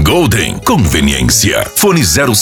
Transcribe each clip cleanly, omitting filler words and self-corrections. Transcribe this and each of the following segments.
Golden Conveniência. Fone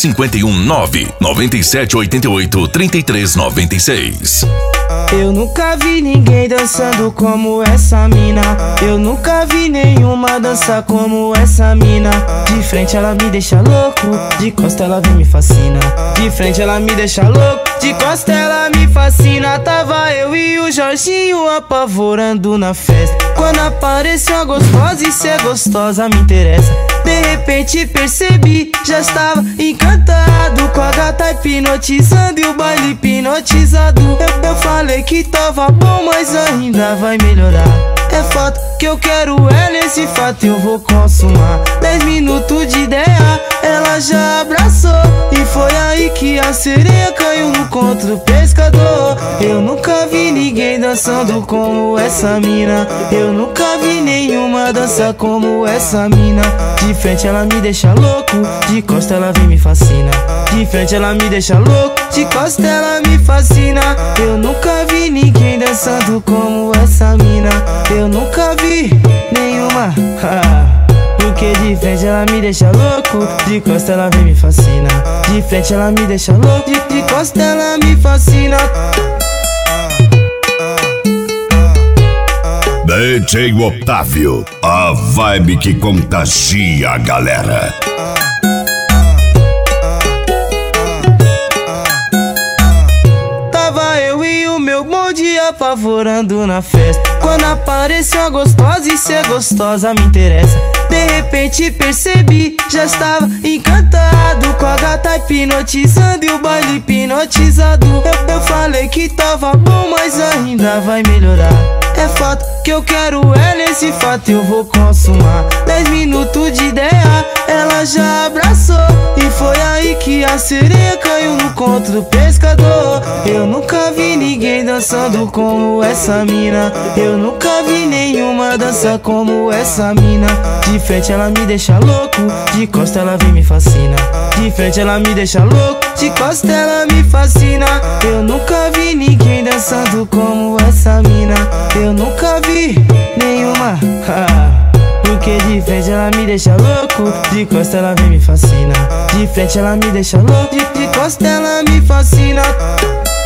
051-99788-3396. Eu nunca vi ninguém dançando como essa mina. Eu nunca vi nenhuma dança como essa mina. De frente ela me deixa louco, de costa ela vem me fascina. De frente ela me deixa louco, de costa ela me fascina. Tava eu e o Jorginho apavorando na festa, quando apareceu a gostosa, e ser gostosa me interessa. De repente percebi, já estava encantado com a gata hipnotizando e o baile hipnotizado. Eu falei que tava bom, mas ainda vai melhorar. É fato que eu quero ela, esse fato eu vou consumar. 10 minutos de ideia, ela já abraçou, e foi aí que a sereia caiu no contra o pescador. Eu nunca vi ninguém dançando como essa mina. Eu nunca vi nenhuma dança como essa mina. De frente ela me deixa louco, de costa ela vem me fascina. De frente ela me deixa louco, de costa ela me fascina. Eu nunca vi ninguém dançando como essa mina. Eu nunca vi nenhuma. Porque de frente ela me deixa louco, de costa ela vem me fascina. De frente ela me deixa louco, de costa ela me fascina. DJ Otávio, a vibe que contagia a galera. Tava eu e o meu bonde apavorando na festa, quando apareceu a gostosa, e ser gostosa me interessa. De repente percebi, já estava encantado com a gata hipnotizando e o baile hipnotizado. Eu falei que tava bom, mas ainda vai melhorar. É fato que eu quero ela, esse fato eu vou consumar. 10 minutos de ideia, ela já abraçou, e foi aí que a sereia caiu no contra o pescador. Eu nunca vi ninguém dançando como essa mina. Eu nunca vi nenhuma dança como essa mina. De frente ela me deixa louco, de costa ela vem me fascina. De frente ela me deixa louco, de costa ela me fascina. Eu nunca vi ninguém dançando como essa mina. Eu nunca vi nenhuma. Porque de frente ela me deixa louco, de costa ela vem me fascina. De frente ela me deixa louco, de costa ela me fascina.